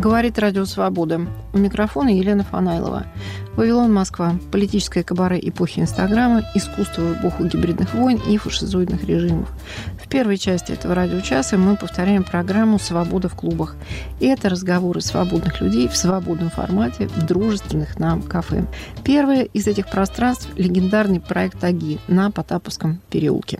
Говорит Радио Свобода. У микрофона Елена Фанайлова. Вавилон, Москва. Политическое кабаре эпохи Инстаграма, искусство в эпоху гибридных войн и фашизоидных режимов. В первой части этого радиочаса мы повторяем программу «Свобода в клубах». И это разговоры свободных людей в свободном формате, в дружественных нам кафе. Первое из этих пространств – легендарный проект «Аги» на Потаповском переулке.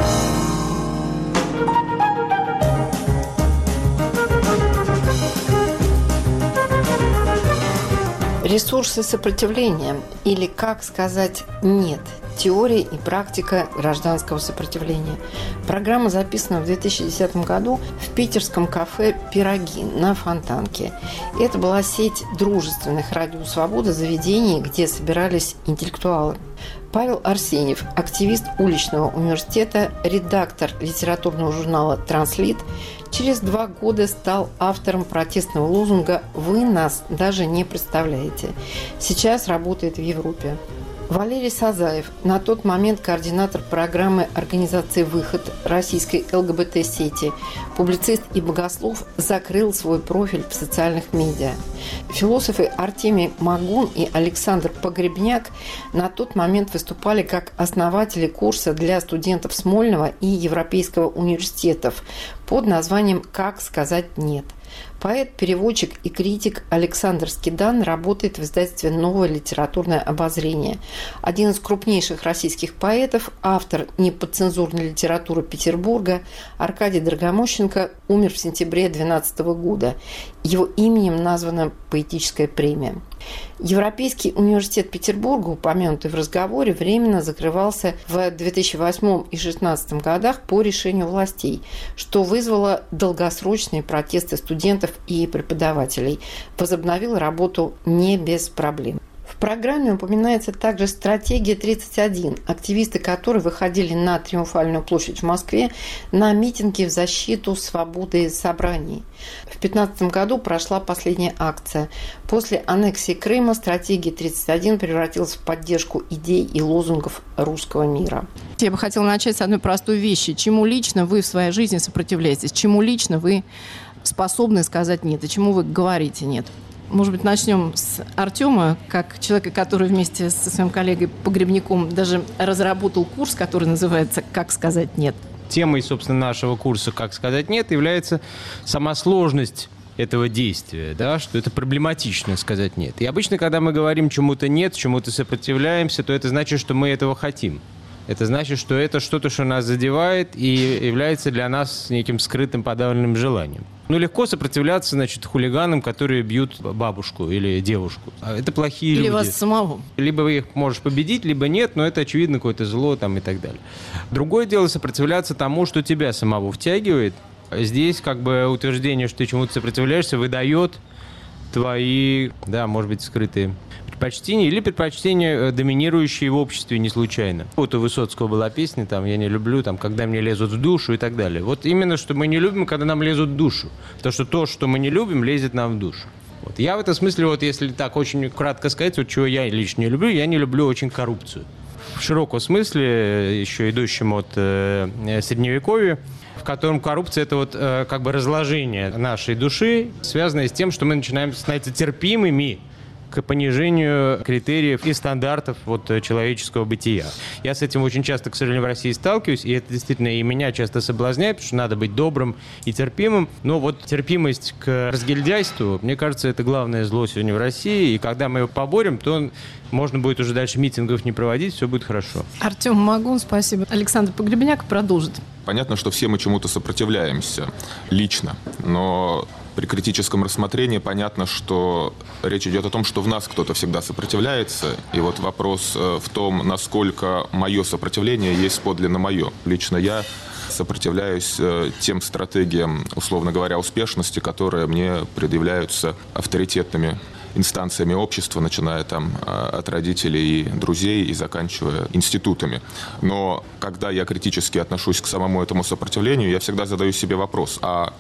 Ресурсы сопротивления, или как сказать «нет», теория и практика гражданского сопротивления. Программа записана в 2010 году в питерском кафе «Пироги» на Фонтанке. Это была сеть дружественных «Радио Свобода» заведений, где собирались интеллектуалы. Павел Арсеньев, активист уличного университета, редактор литературного журнала «Транслит», через 2 года стал автором протестного лозунга «Вы нас даже не представляете». Сейчас работает в Европе. Валерий Сазаев, на тот момент координатор программы организации «Выход» российской ЛГБТ-сети, публицист и богослов, закрыл свой профиль в социальных медиа. Философы Артемий Магун и Александр Погребняк на тот момент выступали как основатели курса для студентов Смольного и Европейского университетов под названием «Как сказать нет». Поэт, переводчик и критик Александр Скидан работает в издательстве «Новое литературное обозрение». Один из крупнейших российских поэтов, автор неподцензурной литературы Петербурга, Аркадий Драгомощенко, умер в сентябре 2012 года. Его именем названа поэтическая премия. Европейский университет Петербурга, упомянутый в разговоре, временно закрывался в 2008 и 2016 годах по решению властей, что вызвало долгосрочные протесты студентов и преподавателей. Возобновил работу не без проблем. В программе упоминается также «Стратегия 31», активисты которой выходили на Триумфальную площадь в Москве на митинги в защиту свободы собраний. В 2015 году прошла последняя акция. После аннексии Крыма «Стратегия 31» превратилась в поддержку идей и лозунгов русского мира. Я бы хотела начать с одной простой вещи. Чему лично вы в своей жизни сопротивляетесь? Чему лично вы способны сказать «нет» и чему вы говорите «нет»? Может быть, начнем с Артема, как человека, который вместе со своим коллегой Погребняком даже разработал курс, который называется «Как сказать нет». Темой, собственно, нашего курса «Как сказать нет» является сама сложность этого действия, да, что это проблематично сказать «нет». И обычно, когда мы говорим чему-то «нет», чему-то сопротивляемся, то это значит, что мы этого хотим. Это значит, что это что-то, что нас задевает и является для нас неким скрытым подавленным желанием. Ну, легко сопротивляться, значит, хулиганам, которые бьют бабушку или девушку. Это плохие люди. Или вас самого. Либо вы их можешь победить, либо нет, но это, очевидно, какое-то зло там и так далее. Другое дело сопротивляться тому, что тебя самого втягивает. Здесь как бы утверждение, что ты чему-то сопротивляешься, выдает твои, да, может быть, скрытые предпочтения или предпочтения, доминирующие в обществе не случайно. Вот у Высоцкого была песня, там, «Я не люблю», там, «Когда мне лезут в душу» и так далее. Вот именно, что мы не любим, когда нам лезут в душу. Потому что то, что мы не любим, лезет нам в душу. Вот. Я в этом смысле, вот если так очень кратко сказать, вот чего я лично не люблю, я не люблю очень коррупцию. В широком смысле, еще идущем от Средневековья, в котором коррупция – это вот как бы разложение нашей души, связанное с тем, что мы начинаем становиться терпимыми к понижению критериев и стандартов вот, человеческого бытия. Я с этим очень часто, к сожалению, в России сталкиваюсь, и это действительно и меня часто соблазняет, потому что надо быть добрым и терпимым. Но вот терпимость к разгильдяйству, мне кажется, это главное зло сегодня в России, и когда мы его поборем, то можно будет уже дальше митингов не проводить, все будет хорошо. Артем Магун, спасибо. Александр Погребняк продолжит. Понятно, что все мы чему-то сопротивляемся лично, но при критическом рассмотрении понятно, что речь идет о том, что в нас кто-то всегда сопротивляется. И вот вопрос в том, насколько мое сопротивление есть подлинно мое. Лично я сопротивляюсь тем стратегиям, условно говоря, успешности, которые мне предъявляются авторитетными инстанциями общества, начиная там от родителей и друзей и заканчивая институтами. Но когда я критически отношусь к самому этому сопротивлению, я всегда задаю себе вопрос, а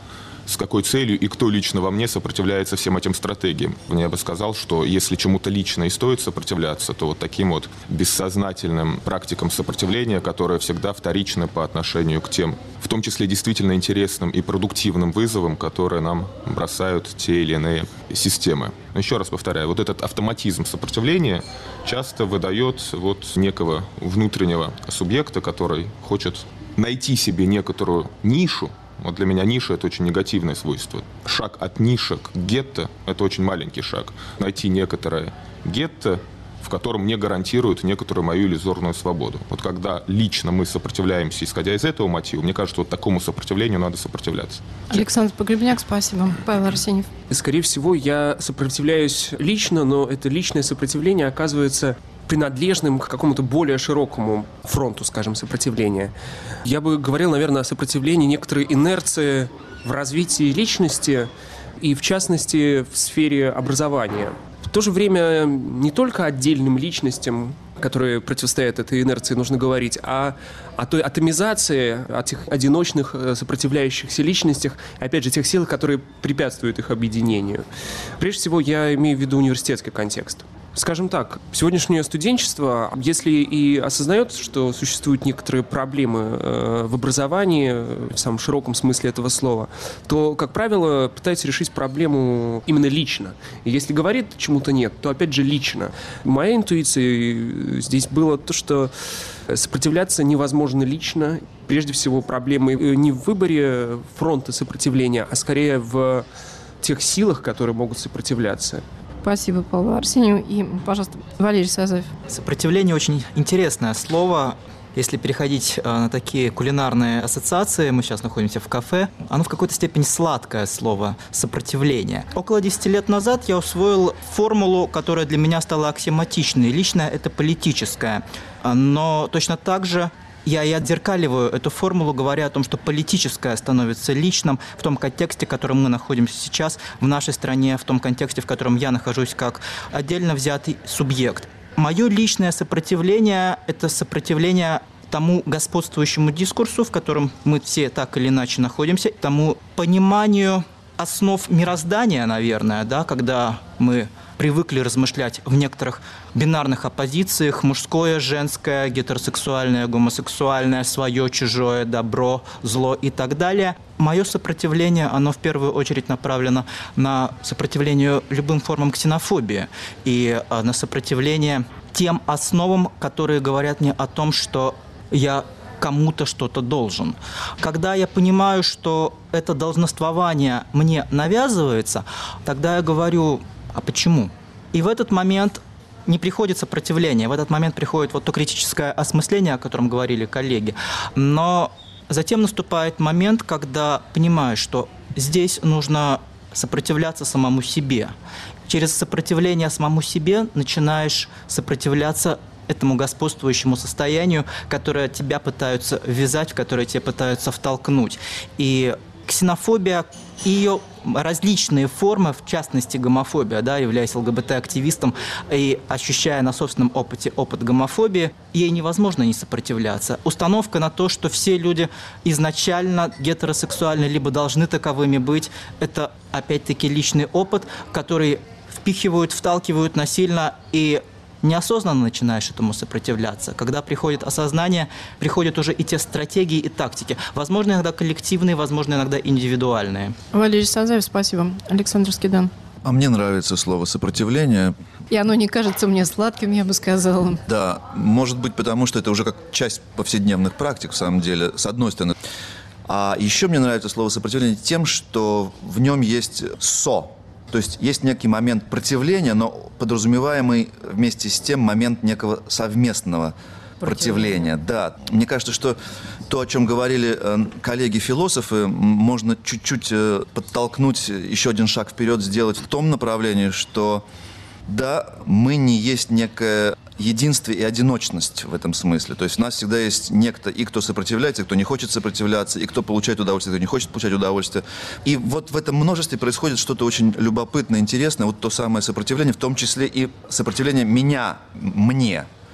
с какой целью и кто лично во мне сопротивляется всем этим стратегиям. Я бы сказал, что если чему-то лично и стоит сопротивляться, то вот таким вот бессознательным практикам сопротивления, которые всегда вторичны по отношению к тем, в том числе действительно интересным и продуктивным вызовам, которые нам бросают те или иные системы. Но еще раз повторяю, вот этот автоматизм сопротивления часто выдает вот некого внутреннего субъекта, который хочет найти себе некоторую нишу. Вот для меня ниша – это очень негативное свойство. Шаг от ниши к гетто – это очень маленький шаг. Найти некоторое гетто, в котором мне гарантируют некоторую мою иллюзорную свободу. Вот когда лично мы сопротивляемся, исходя из этого мотива, мне кажется, вот такому сопротивлению надо сопротивляться. Александр Погребняк, спасибо. Павел Арсеньев. Скорее всего, я сопротивляюсь лично, но это личное сопротивление оказывается принадлежным к какому-то более широкому фронту, скажем, сопротивления. Я бы говорил, наверное, о сопротивлении некоторой инерции в развитии личности и, в частности, в сфере образования. В то же время не только отдельным личностям, которые противостоят этой инерции, нужно говорить, а о той атомизации, о тех одиночных сопротивляющихся личностях, опять же, тех сил, которые препятствуют их объединению. Прежде всего, я имею в виду университетский контекст. Скажем так, сегодняшнее студенчество, если и осознает, что существуют некоторые проблемы в образовании, в самом широком смысле этого слова, то, как правило, пытается решить проблему именно лично. И если говорит чему-то нет, то опять же лично. Моей интуицией здесь было то, что сопротивляться невозможно лично. Прежде всего, проблемы не в выборе фронта сопротивления, а скорее в тех силах, которые могут сопротивляться. Спасибо, Павлу Арсению. И, пожалуйста, Валерий Сазаев. Сопротивление очень интересное слово. Если переходить на такие кулинарные ассоциации, мы сейчас находимся в кафе, оно в какой-то степени сладкое слово «сопротивление». Около 10 лет назад я усвоил формулу, которая для меня стала аксиоматичной. Личное – это политическое. Но точно так же я и отзеркаливаю эту формулу, говоря о том, что политическое становится личным в том контексте, в котором мы находимся сейчас, в нашей стране, в том контексте, в котором я нахожусь как отдельно взятый субъект. Мое личное сопротивление – это сопротивление тому господствующему дискурсу, в котором мы все так или иначе находимся, тому пониманию основ мироздания, наверное, да, когда мы привыкли размышлять в некоторых бинарных оппозициях: мужское, женское, гетеросексуальное, гомосексуальное, свое, чужое, добро, зло и так далее. Мое сопротивление, оно в первую очередь направлено на сопротивление любым формам ксенофобии и на сопротивление тем основам, которые говорят мне о том, что я кому-то что-то должен. Когда я понимаю, что это долженствование мне навязывается, тогда я говорю: а почему? И в этот момент не приходит сопротивление, в этот момент приходит вот то критическое осмысление, о котором говорили коллеги. Но затем наступает момент, когда понимаешь, что здесь нужно сопротивляться самому себе. Через сопротивление самому себе начинаешь сопротивляться этому господствующему состоянию, которое тебя пытаются ввязать, в которое тебя пытаются втолкнуть. И ксенофобия и ее различные формы, в частности гомофобия, да, являясь ЛГБТ-активистом и ощущая на собственном опыте опыт гомофобии, ей невозможно не сопротивляться. Установка на то, что все люди изначально гетеросексуальны, либо должны таковыми быть, это опять-таки личный опыт, который вталкивают насильно, и неосознанно начинаешь этому сопротивляться. Когда приходит осознание, приходят уже и те стратегии, и тактики. Возможно, иногда коллективные, возможно, иногда индивидуальные. Валерий Сазаев, спасибо. Александр Скидан. А мне нравится слово «сопротивление». И оно не кажется мне сладким, я бы сказала. Да, может быть, потому что это уже как часть повседневных практик, в самом деле, с одной стороны. А еще мне нравится слово «сопротивление» тем, что в нем есть «со». То есть есть некий момент противления, но подразумеваемый вместе с тем момент некого совместного противления. Да, мне кажется, что то, о чем говорили коллеги-философы, можно чуть-чуть подтолкнуть, еще один шаг вперед сделать в том направлении, что да, мы не есть некое единство и одиночность в этом смысле. То есть у нас всегда есть некто, и кто сопротивляется, и кто не хочет сопротивляться, и кто получает удовольствие, и кто не хочет получать удовольствие. И вот в этом множестве происходит что-то очень любопытное, интересное, вот то самое сопротивление, в том числе и сопротивление мне.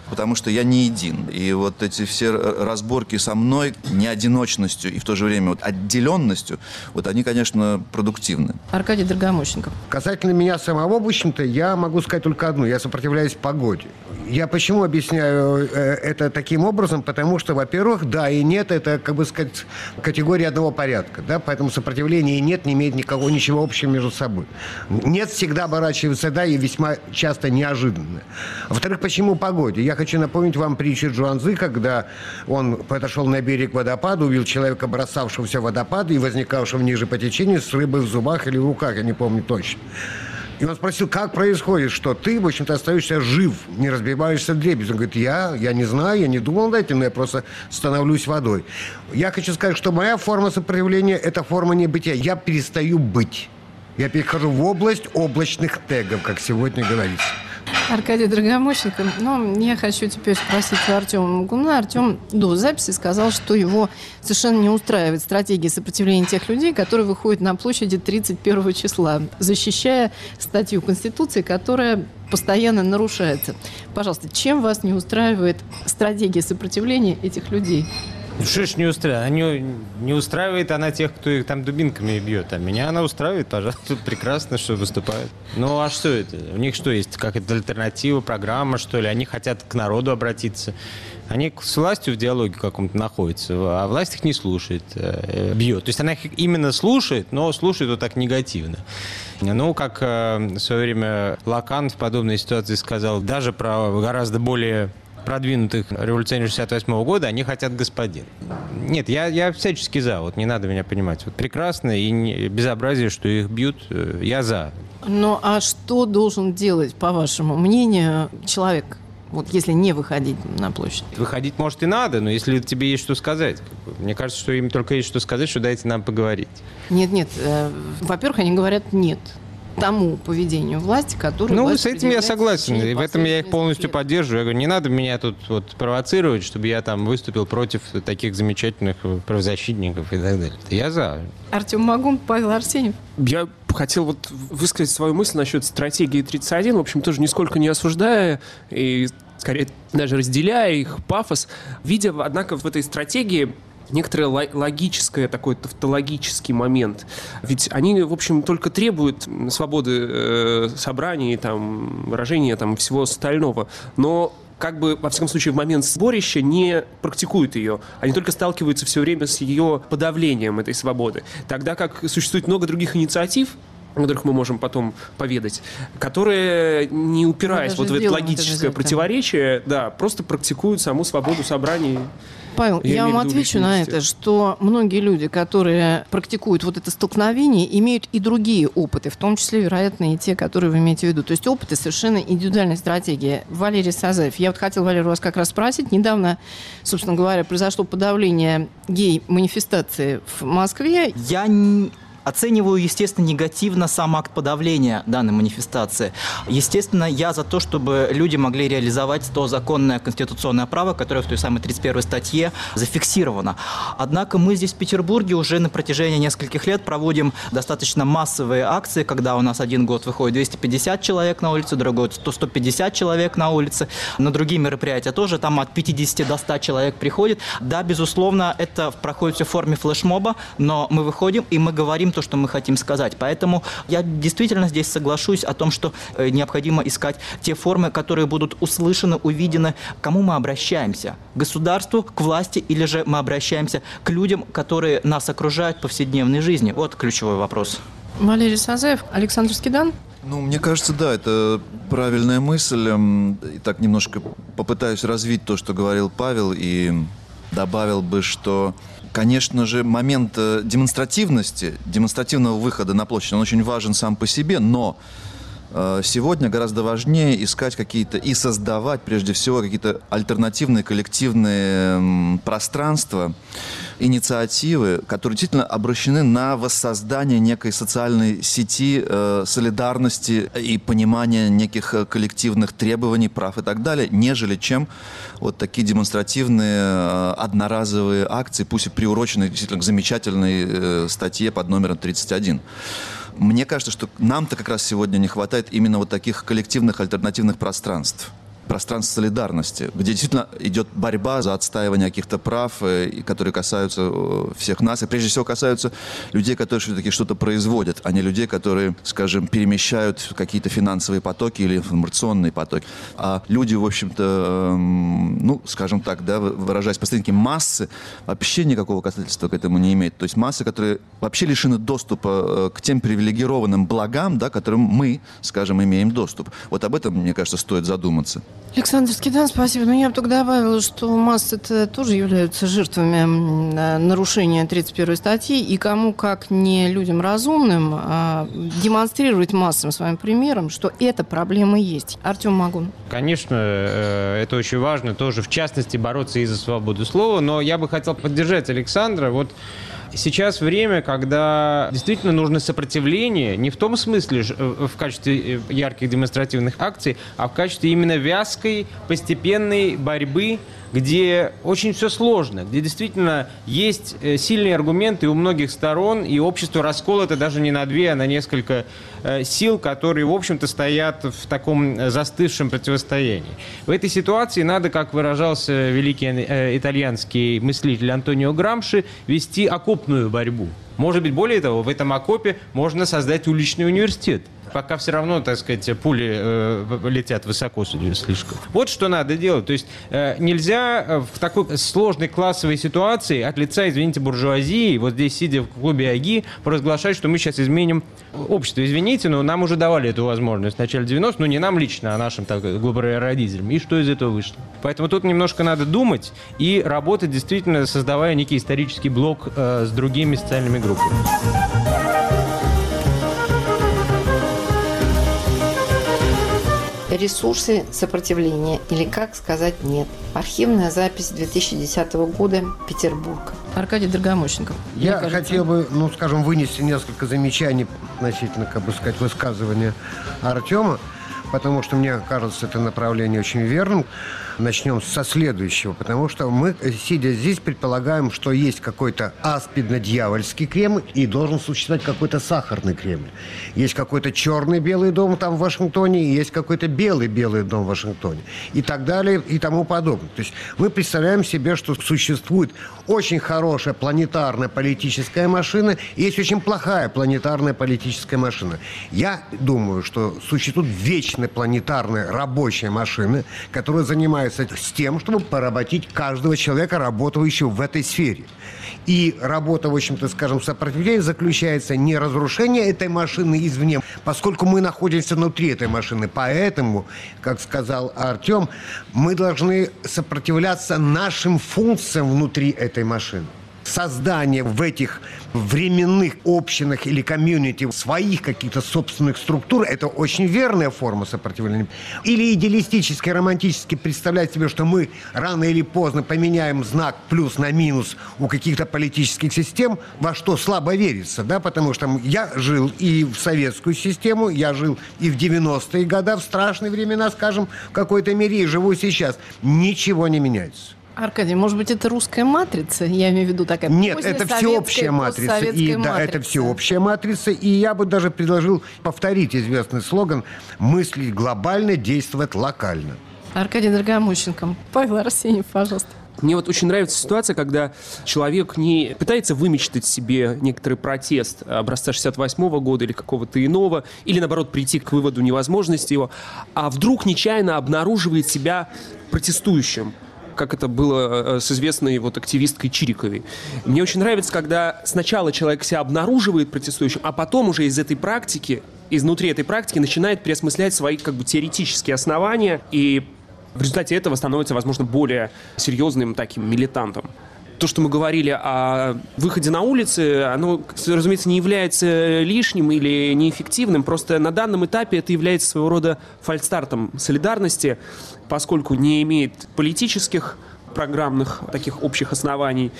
потому что я не един. И вот эти все разборки со мной, неодиночностью и в то же время вот отделенностью, вот они, конечно, продуктивны. Аркадий Драгомощенков. Касательно меня самого, в общем-то, я могу сказать только одно. Я сопротивляюсь погоде. Я почему объясняю это таким образом? Потому что, во-первых, да и нет, это, как бы сказать, категория одного порядка. Да? Поэтому сопротивление и нет не имеет ничего общего между собой. Нет всегда оборачивается да и весьма часто неожиданно. Во-вторых, почему погоде? Я хочу напомнить вам притчу Джуанзы, когда он подошел на берег водопада, увидел человека, бросавшегося в водопад и возникавшего ниже по течению с рыбой в зубах или в руках, я не помню точно. И он спросил, как происходит, что ты, в общем-то, остаешься жив, не разбиваешься вдребезги. Он говорит, я не знаю, я не думал над этим, но я просто становлюсь водой. Я хочу сказать, что моя форма сопротивления – это форма небытия. Я перестаю быть. Я перехожу в область облачных тегов, как сегодня говорится. Аркадий Драгомощенко. Но я хочу теперь спросить у Артема Мугуна. Артем до записи сказал, что его совершенно не устраивает стратегия сопротивления тех людей, которые выходят на площади 31 числа, защищая статью Конституции, которая постоянно нарушается. Пожалуйста, чем вас не устраивает стратегия сопротивления этих людей? Что ж не устраивает? Не устраивает она тех, кто их там дубинками бьет. А меня она устраивает, пожалуйста. Тут прекрасно, что выступают. Ну, а что это? У них что, есть какая-то альтернатива, программа, что ли? Они хотят к народу обратиться. Они с властью в диалоге каком-то находятся, а власть их не слушает, бьет. То есть она их именно слушает, но слушает вот так негативно. Ну, как в свое время Лакан в подобной ситуации сказал, даже про гораздо более продвинутых революционеров 68 года, они хотят господин. Нет, я всячески за, вот не надо меня понимать. Вот прекрасно и безобразие, что их бьют, я за. Ну, а что должен делать, по вашему мнению, человек, вот если не выходить на площадь? Выходить, может, и надо, но если тебе есть что сказать. Мне кажется, что им только есть что сказать, что дайте нам поговорить. Нет. Во-первых, они говорят «нет» тому поведению власти, которое... Ну, с этим я согласен, и в этом я их полностью поддерживаю. Я говорю, не надо меня тут вот провоцировать, чтобы я там выступил против таких замечательных правозащитников и так далее. Я за. Артем Магун, Павел Арсеньев. Я хотел вот высказать свою мысль насчет стратегии 31, в общем, тоже нисколько не осуждая и, скорее, даже разделяя их пафос, видя, однако, в этой стратегии некоторый логический, такой тавтологический момент. Ведь они, в общем, только требуют свободы собраний, там, выражения, там, всего остального. Но как бы, во всяком случае, в момент сборища не практикуют ее. Они только сталкиваются все время с ее подавлением этой свободы. Тогда как существует много других инициатив, о которых мы можем потом поведать, которые, не упираясь вот в это логическое противоречие, да, просто практикуют саму свободу собраний. Павел, я вам отвечу на это, что многие люди, которые практикуют вот это столкновение, имеют и другие опыты, в том числе, вероятно, и те, которые вы имеете в виду. То есть опыты совершенно индивидуальной стратегии. Валерий Сазаев, я вот хотела, Валерий, вас как раз спросить. Недавно, собственно говоря, произошло подавление гей-манифестации в Москве. Я оцениваю, естественно, негативно сам акт подавления данной манифестации. Естественно, я за то, чтобы люди могли реализовать то законное конституционное право, которое в той самой 31 статье зафиксировано. Однако мы здесь в Петербурге уже на протяжении нескольких лет проводим достаточно массовые акции, когда у нас один год выходит 250 человек на улицу, другой год 150 человек на улице. На другие мероприятия тоже там от 50 до 100 человек приходит. Да, безусловно, это проходит все в форме флешмоба, но мы выходим и мы говорим то, что мы хотим сказать. Поэтому я действительно здесь соглашусь о том, что необходимо искать те формы, которые будут услышаны, увидены. К кому мы обращаемся? К государству, к власти, или же мы обращаемся к людям, которые нас окружают в повседневной жизни? Вот ключевой вопрос. Валерий Сазаев, Александр Скидан. Ну, мне кажется, да, это правильная мысль. И так немножко попытаюсь развить то, что говорил Павел, и добавил бы, что, конечно же, момент демонстративности, демонстративного выхода на площадь, он очень важен сам по себе, но сегодня гораздо важнее искать какие-то и создавать, прежде всего, какие-то альтернативные коллективные пространства, инициативы, которые действительно обращены на воссоздание некой социальной сети солидарности и понимания неких коллективных требований, прав и так далее, нежели чем вот такие демонстративные одноразовые акции, пусть и приуроченные действительно к замечательной статье под номером 31. Мне кажется, что нам-то как раз сегодня не хватает именно вот таких коллективных альтернативных пространств. пространство солидарности, где действительно идет борьба за отстаивание каких-то прав, которые касаются всех нас, и прежде всего касаются людей, которые все-таки что-то производят, а не людей, которые, скажем, перемещают какие-то финансовые потоки или информационные потоки. А люди, в общем-то, ну, скажем так, да, выражаясь по-старински, массы вообще никакого касательства к этому не имеют. То есть массы, которые вообще лишены доступа к тем привилегированным благам, да, к которым мы, скажем, имеем доступ. Вот об этом, мне кажется, стоит задуматься. Александр Скидан, спасибо. Но я бы только добавила, что массы-то тоже являются жертвами нарушения 31 статьи, и кому, как не людям разумным, демонстрировать массам своим примером, что эта проблема есть. Артем Магун. Конечно, это очень важно, тоже в частности бороться и за свободу слова, но я бы хотел поддержать Александра. Вот сейчас время, когда действительно нужно сопротивление, не в том смысле в качестве ярких демонстративных акций, а в качестве именно вязкой, постепенной борьбы, где очень все сложно, где действительно есть сильные аргументы у многих сторон, и общество расколото даже не на две, а на несколько сил, которые, в общем-то, стоят в таком застывшем противостоянии. В этой ситуации надо, как выражался великий итальянский мыслитель Антонио Грамши, вести окопную борьбу. Может быть, более того, в этом окопе можно создать уличный университет. Пока все равно, так сказать, пули летят высоко слишком. Вот что надо делать. То есть нельзя в такой сложной классовой ситуации от лица, извините, буржуазии, вот здесь, сидя в клубе АГИ, провозглашать, что мы сейчас изменим общество. Извините, но нам уже давали эту возможность в начале 90-х, ну не нам лично, а нашим родителям. И что из этого вышло? Поэтому тут немножко надо думать и работать, действительно, создавая некий исторический блок с другими социальными группами. Ресурсы сопротивления, или как сказать нет. Архивная запись 2010 года, Петербург. Аркадий Драгомощенков. Я хотел бы, скажем, вынести несколько замечаний относительно, высказывания Артема, потому что, мне кажется, это направление очень верным. Начнем со следующего, потому что мы, сидя здесь, предполагаем, что есть какой-то аспидно-дьявольский Кремль и должен существовать какой-то сахарный Кремль. Есть какой-то черный Белый дом там в Вашингтоне, и есть какой-то белый дом в Вашингтоне. И так далее, и тому подобное. То есть мы представляем себе, что существует очень хорошая планетарная политическая машина, и есть очень плохая планетарная политическая машина. Я думаю, что существует вечная планетарная рабочая машина, которая занимается с тем, чтобы поработить каждого человека, работающего в этой сфере. И работа, в общем-то, скажем, сопротивления заключается не разрушение этой машины извне, поскольку мы находимся внутри этой машины. Поэтому, как сказал Артем, мы должны сопротивляться нашим функциям внутри этой машины. Создание в этих временных общинах или комьюнити своих каких-то собственных структур – это очень верная форма сопротивления. Или идеалистически, романтически представлять себе, что мы рано или поздно поменяем знак плюс на минус у каких-то политических систем, во что слабо верится, да, потому что я жил и в советскую систему, я жил и в 90-е годы, в страшные времена, скажем, в какой-то мере, и живу сейчас. Ничего не меняется. Аркадий, может быть, это русская матрица? Я имею в виду такая Нет, это всеобщая матрица. Это всеобщая матрица. И я бы даже предложил повторить известный слоган «Мыслить глобально, действовать локально». Аркадий Драгомощенко. Павел Арсеньев, пожалуйста. Мне вот очень нравится ситуация, когда человек не пытается вымечтать себе некоторый протест образца 68-го года или какого-то иного, или, наоборот, прийти к выводу невозможности его, а вдруг нечаянно обнаруживает себя протестующим, как это было с известной активисткой Чириковой. Мне очень нравится, когда сначала человек себя обнаруживает протестующим, а потом уже изнутри этой практики начинает переосмыслять свои теоретические основания, и в результате этого становится, возможно, более серьезным таким милитантом. То, что мы говорили о выходе на улицы, оно, разумеется, не является лишним или неэффективным. Просто на данном этапе это является своего рода фальстартом солидарности, поскольку не имеет политических программных таких общих оснований,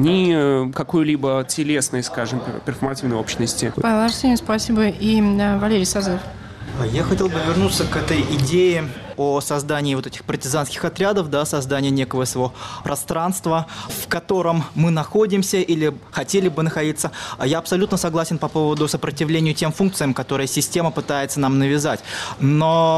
ни какой-либо телесной, скажем, перформативной общности. Павел Арсеньев, спасибо. И Валерий Сазаев. Я хотел бы вернуться к этой идее о создании этих партизанских отрядов, да, создании некого своего пространства, в котором мы находимся или хотели бы находиться. Я абсолютно согласен по поводу сопротивления тем функциям, которые система пытается нам навязать. Но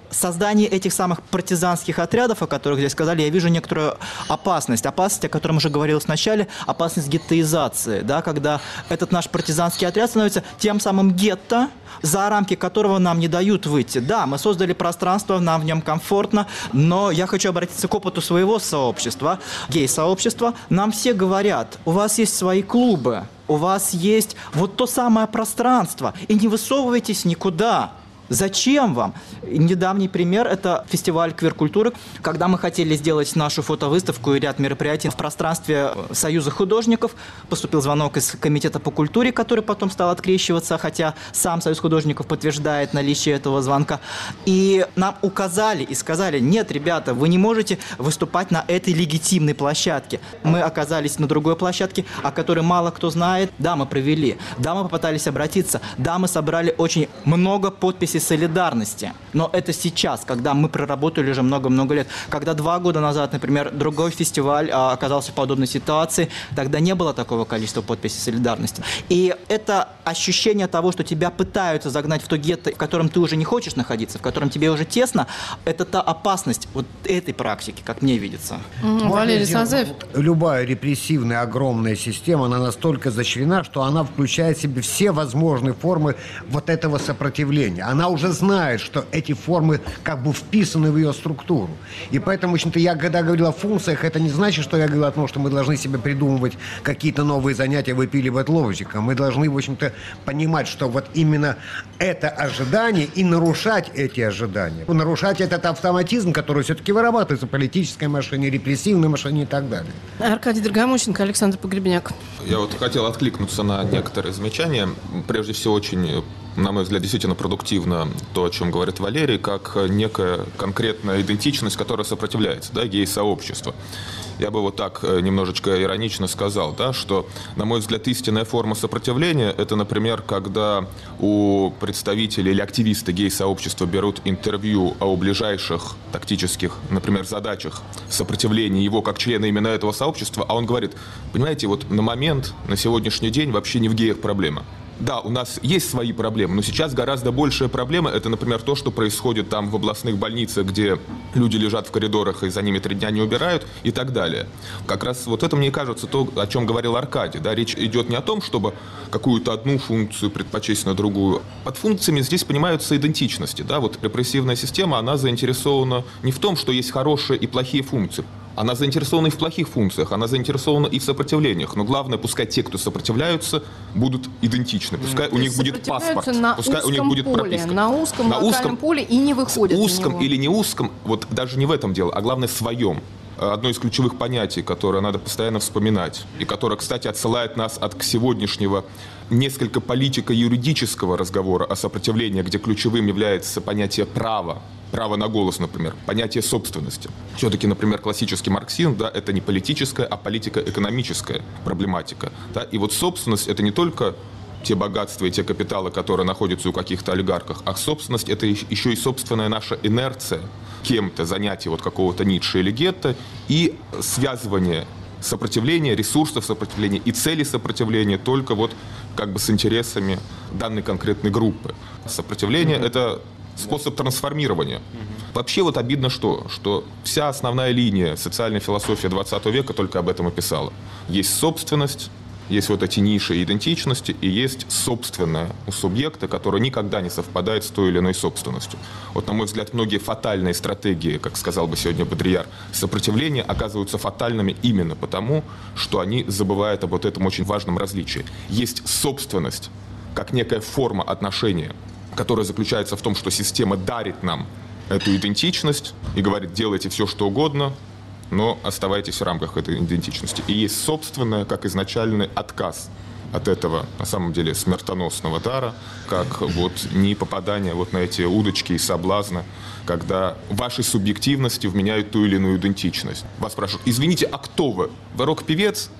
создании этих самых партизанских отрядов, о которых здесь сказали, я вижу некоторую опасность. Опасность, о которой уже говорилось в начале, опасность геттоизации, да, когда этот наш партизанский отряд становится тем самым гетто, за рамки которого нам не дают выйти. Да, мы создали пространство, нам в нем комфортно, но я хочу обратиться к опыту своего сообщества, гей-сообщества. Нам все говорят, у вас есть свои клубы, у вас есть вот то самое пространство, и не высовывайтесь никуда. Зачем вам? Недавний пример – это фестиваль квир-культуры, когда мы хотели сделать нашу фотовыставку и ряд мероприятий в пространстве Союза художников. Поступил звонок из Комитета по культуре, который потом стал открещиваться, хотя сам Союз художников подтверждает наличие этого звонка. И нам указали и сказали: нет, ребята, вы не можете выступать на этой легитимной площадке. Мы оказались на другой площадке, о которой мало кто знает. Да, мы провели, да, мы попытались обратиться, да, мы собрали очень много подписей солидарности. Но это сейчас, когда мы проработали уже много-много лет. Когда 2 года назад, например, другой фестиваль оказался в подобной ситуации, тогда не было такого количества подписей солидарности. И это ощущение того, что тебя пытаются загнать в то гетто, в котором ты уже не хочешь находиться, в котором тебе уже тесно, это та опасность вот этой практики, как мне видится. Валерий Санзаев. Любая репрессивная огромная система, она настолько защищена, что она включает в себя все возможные формы вот этого сопротивления. Она уже знает, что эти формы как бы вписаны в ее структуру. И поэтому, в общем-то, я когда говорил о функциях, это не значит, что я говорил о том, что мы должны себе придумывать какие-то новые занятия, выпиливать ловчика. Мы должны, в общем-то, понимать, что вот именно это ожидание и нарушать эти ожидания. Нарушать этот автоматизм, который все-таки вырабатывается в политической машине, репрессивной машине и так далее. Аркадий Драгомущенко, Александр Погребняк. Я вот хотел откликнуться на некоторые замечания. Прежде всего, очень, на мой взгляд, действительно продуктивно то, о чем говорит Валерий, как некая конкретная идентичность, которая сопротивляется, да, гей-сообществу. Я бы вот так немножечко иронично сказал, да, что, на мой взгляд, истинная форма сопротивления – это, например, когда у представителей или активисты гей-сообщества берут интервью о ближайших тактических, например, задачах сопротивления его как члена именно этого сообщества, а он говорит: понимаете, вот на момент, на сегодняшний день вообще не в геях проблема. Да, у нас есть свои проблемы, но сейчас гораздо большая проблема – это, например, то, что происходит там в областных больницах, где люди лежат в коридорах и за ними 3 дня не убирают и так далее. Как раз вот это, мне кажется, то, о чем говорил Аркадий. Да? Речь идет не о том, чтобы какую-то одну функцию предпочесть на другую. Под функциями здесь понимаются идентичности. Да? Вот репрессивная система, она заинтересована не в том, что есть хорошие и плохие функции. Она заинтересована и в плохих функциях, она заинтересована и в сопротивлениях. Но главное, пускай те, кто сопротивляются, будут идентичны. Пускай у них будет паспорт, пускай у них будет прописка. На узком локальном поле и не выходят. Узком или не узком, вот даже не в этом дело, а главное своем. Одно из ключевых понятий, которое надо постоянно вспоминать, и которое, кстати, отсылает нас от сегодняшнего несколько политико-юридического разговора о сопротивлении, где ключевым является понятие права. Право на голос, например, понятие собственности. Все-таки, например, классический марксизм, да, это не политическая, а политико-экономическая проблематика. Да? И вот собственность – это не только те богатства и те капиталы, которые находятся у каких-то олигархов, а собственность – это еще и собственная наша инерция кем-то, занятие вот какого-то Ницше или Гетто и связывание сопротивления, ресурсов сопротивления и целей сопротивления только вот как бы с интересами данной конкретной группы. Сопротивление – это способ трансформирования. Вообще вот обидно что вся основная линия социальной философии 20 века только об этом и писала. Есть собственность, есть вот эти ниши идентичности, и есть собственное у субъекта, которое никогда не совпадает с той или иной собственностью. Вот, на мой взгляд, многие фатальные стратегии, как сказал бы сегодня Бодрияр, сопротивления оказываются фатальными именно потому, что они забывают об вот этом очень важном различии. Есть собственность как некая форма отношения, которая заключается в том, что система дарит нам эту идентичность и говорит: делайте все, что угодно, но оставайтесь в рамках этой идентичности. И есть собственное, как изначальный отказ от этого, на самом деле, смертоносного дара, как вот не попадание вот на эти удочки и соблазны, когда вашей субъективности вменяют ту или иную идентичность. Вас спрашивают: извините, а кто вы? Вы рок-певец?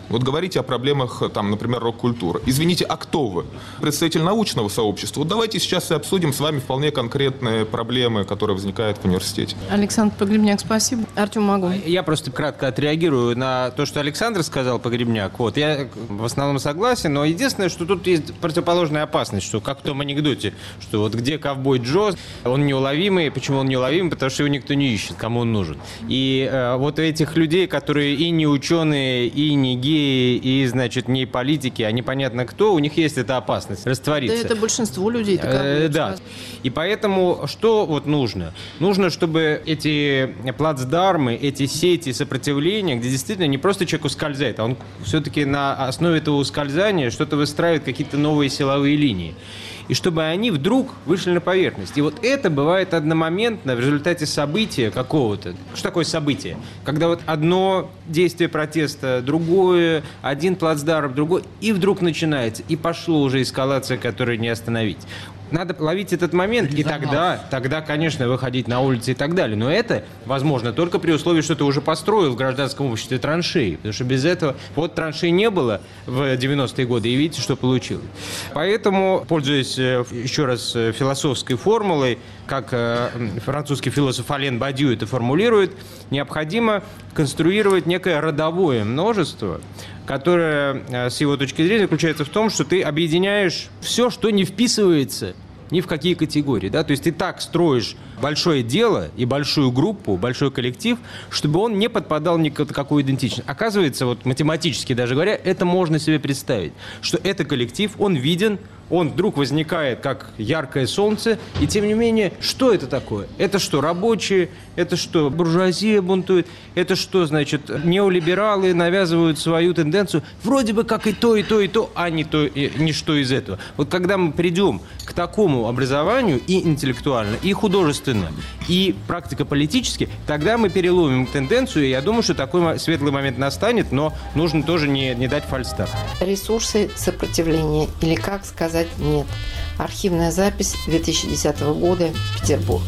Вот говорите о проблемах, там, например, рок-культуры. Извините, а кто вы? Представитель научного сообщества. Вот давайте сейчас и обсудим с вами вполне конкретные проблемы, которые возникают в университете. Александр Погребняк, спасибо. Артем Магун. Я просто кратко отреагирую на то, что Александр сказал, Погребняк. Вот, я в основном согласен, но единственное, что тут есть противоположная опасность, что как в том анекдоте, что вот где ковбой Джо, он неуловимый. Почему он неуловимый? Потому что его никто не ищет, кому он нужен. И вот этих людей, которые и не ученые, и не геи, и, значит, не политики, а непонятно кто, у них есть эта опасность раствориться. Да это большинство людей. Да. И поэтому что вот нужно? Нужно, чтобы эти плацдармы, эти сети сопротивления, где действительно не просто человек ускользает, а он все-таки на основе этого ускользания что-то выстраивает, какие-то новые силовые линии. И чтобы они вдруг вышли на поверхность. И вот это бывает одномоментно в результате события какого-то. Что такое событие? Когда вот одно действие протеста, другое, один плацдарм, другой, и вдруг начинается. И пошло уже эскалация, которую не остановить. Надо ловить этот момент, и тогда, конечно, выходить на улицы и так далее. Но это возможно только при условии, что ты уже построил в гражданском обществе траншеи. Потому что без этого... Вот траншей не было в 90-е годы, и видите, что получилось. Поэтому, пользуясь еще раз философской формулой, как французский философ Ален Бадью это формулирует, необходимо конструировать некое родовое множество, которое, с его точки зрения, заключается в том, что ты объединяешь все, что не вписывается ни в какие категории. Да? То есть ты так строишь большое дело и большую группу, большой коллектив, чтобы он не подпадал ни под какую идентичность. Оказывается, вот математически даже говоря, это можно себе представить, что это коллектив, он виден, он вдруг возникает как яркое солнце, и тем не менее, что это такое? Это что, рабочие? Это что, буржуазия бунтует? Это что, значит, неолибералы навязывают свою тенденцию? Вроде бы как и то, а не то, ничто из этого. Вот когда мы придем к такому образованию и интеллектуально, и художественно, и практико-политически, тогда мы переломим тенденцию, и я думаю, что такой светлый момент настанет, но нужно тоже не дать фальстарт. Ресурсы сопротивления, или как сказать нет. Архивная запись 2010 года, Петербург.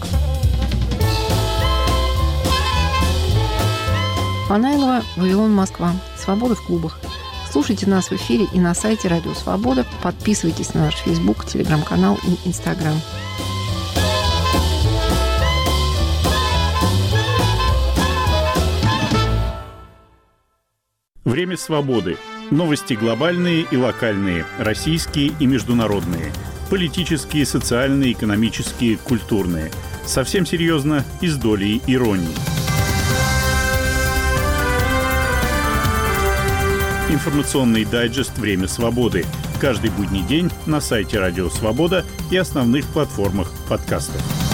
Фанайлова, Вавилон, Москва. Свобода в клубах. Слушайте нас в эфире и на сайте Радио Свобода. Подписывайтесь на наш Facebook, Телеграм-канал и Инстаграм. Время свободы. Новости глобальные и локальные, российские и международные, политические, социальные, экономические, культурные. Совсем серьезно и с долей иронии. Информационный дайджест «Время свободы». Каждый будний день на сайте Радио Свобода и основных платформах подкастов.